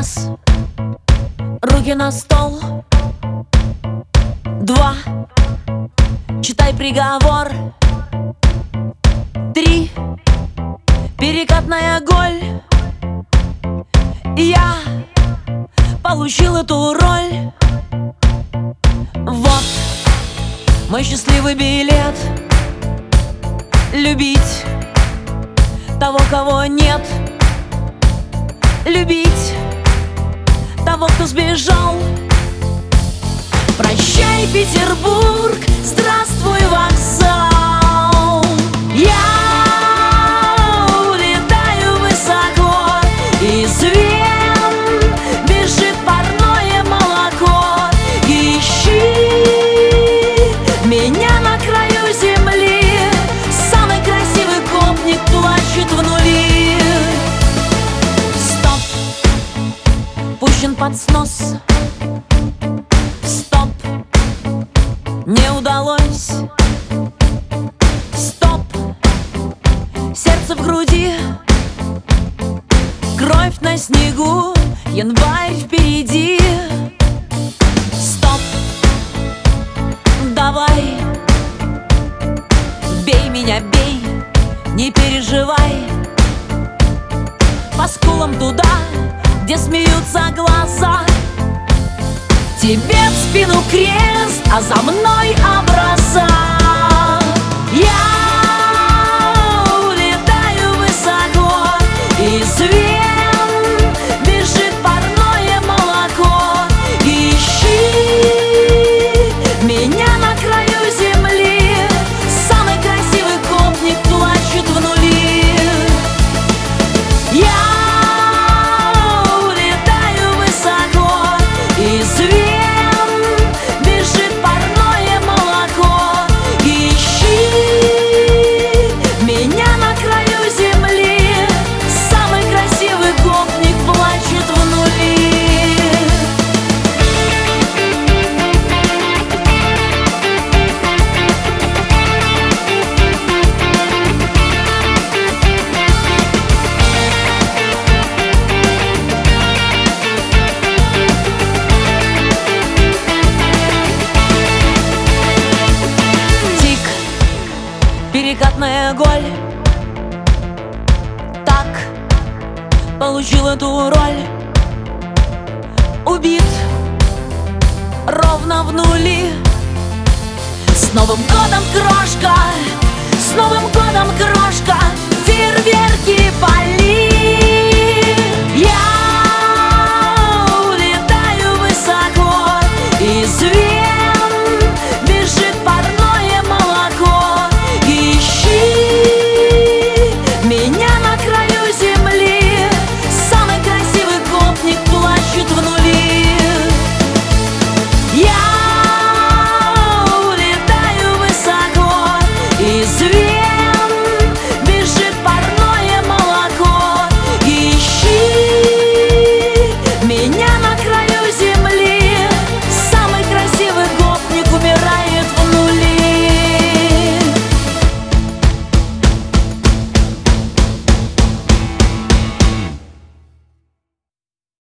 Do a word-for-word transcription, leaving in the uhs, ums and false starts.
Раз, руки на стол. Два, читай приговор. Три, перекатная голь. Я получил эту роль. Вот мой счастливый билет. Любить того, кого нет. Любить того, кто сбежал. Прощай, Петербург, здравствуй, вокзал. Я улетаю высоко, из вен бежит парное молоко. Ищи меня на краю земли, самый красивый гопник плачет в нули. Стоп, пущен под снос. Стоп, не удалось. Стоп, сердце в груди, кровь на снегу, январь впереди. Стоп, давай, бей меня, бей, не переживай. По скулам туда, где смеются глаза. Тебе в спину крест, а за мной образа. Я улетаю высоко, из вен бежит парное молоко. Ищи меня на краю земли, самый красивый гопник плачет в нули. Я улетаю высоко, из вен перекатная голь. Так получил эту роль. Убит ровно в нули. С Новым годом, крошка! С Новым годом, крошка!